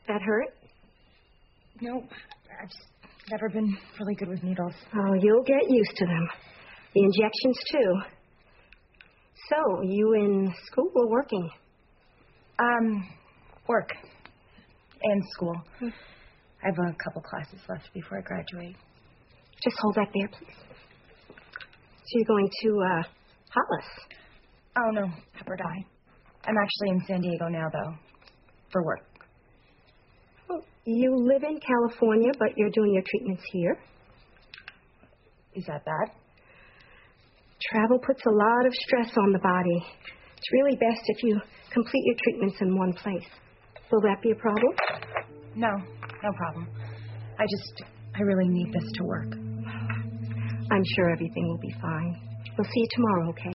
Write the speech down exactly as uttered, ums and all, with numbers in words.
That hurt? No, I've just never been really good with needles. Oh, you'll get used to them. The injections, too. So, you in school or working? Um, work. And school. Hmm. I have a couple classes left before I graduate. Just hold that there, please. So you're going to, uh, Hollis? Oh, no, Pepperdine. I'm actually in San Diego now, though, for work. Oh, you live in California, but you're doing your treatments here. Is that bad? Travel puts a lot of stress on the body. It's really best if you complete your treatments in one place. Will that be a problem? No, no problem. I just, I really need this to work. I'm sure everything will be fine. We'll see you tomorrow, okay?